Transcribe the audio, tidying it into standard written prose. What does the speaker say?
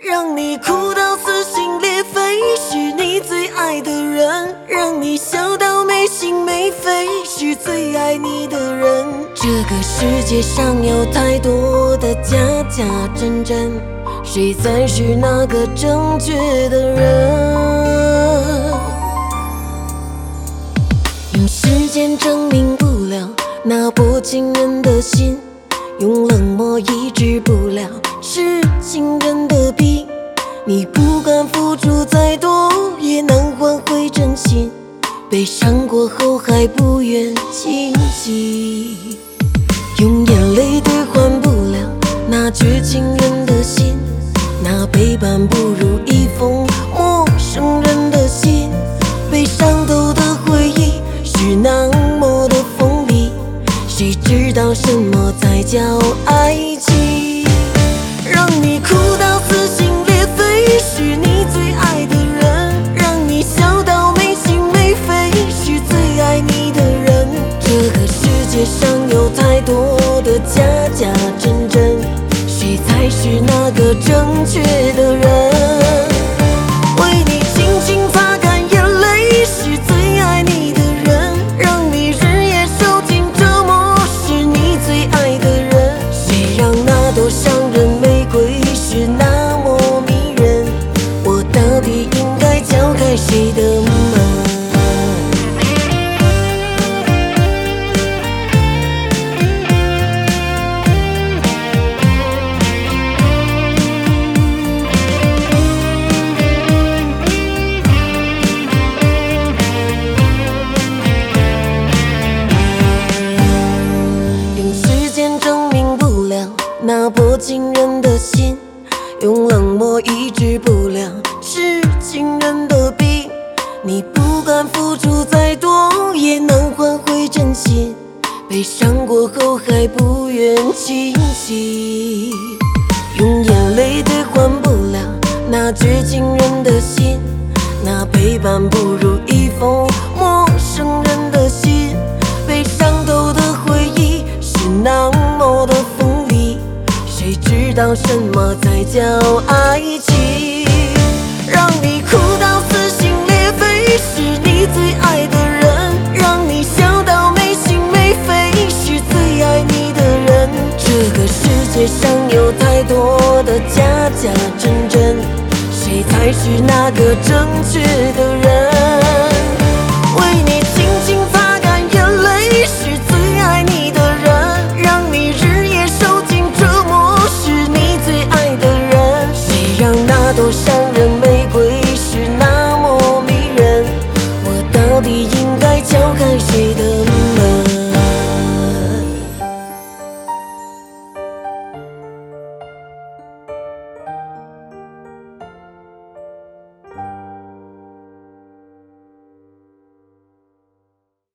让你哭到撕心裂肺，是你最爱的人；让你笑到没心没肺，是最爱你的人。这个世界上有太多的假假真真，谁才是那个正确的人？用时间证明不了那薄情人的心，用冷漠抑制不了是情人的病。你不管付出再多，也难换回真心。被伤过后还不愿清醒，用眼泪兑换不了那绝情人的心，那陪伴不如一封陌生人的信。被伤透的回忆是那么的锋利，谁知道什么才叫爱情？让你哭到撕心裂肺，是你最爱的人；让你笑到没心没肺，是最爱你的人。这个世界上有太多的假假真真，谁才是那个正确的人？为你轻轻擦干眼泪，是最爱你的人；让你日夜受尽折磨，是你最爱的人。谁让那朵伤人玫瑰是那么迷人？我到底应该敲开谁的门？那薄情人的心，用冷漠抑制不了是情人的病。你不管付出再多，也难换回真心。被伤过后还不愿清醒，用眼泪兑换不了那绝情人的心，那陪伴不如一封陌生人的信。被伤透的回忆是那么的锋利，谁知道什么才叫爱情？让你哭到撕心裂肺，是你最爱的人；让你笑到没心没肺，是最爱你的人。这个世界上有太多的假假真真，谁才是那个正确的人？为你轻轻擦干眼泪，是最爱你的人；让你日夜受尽折磨，是你最爱的人。谁让那朵伤人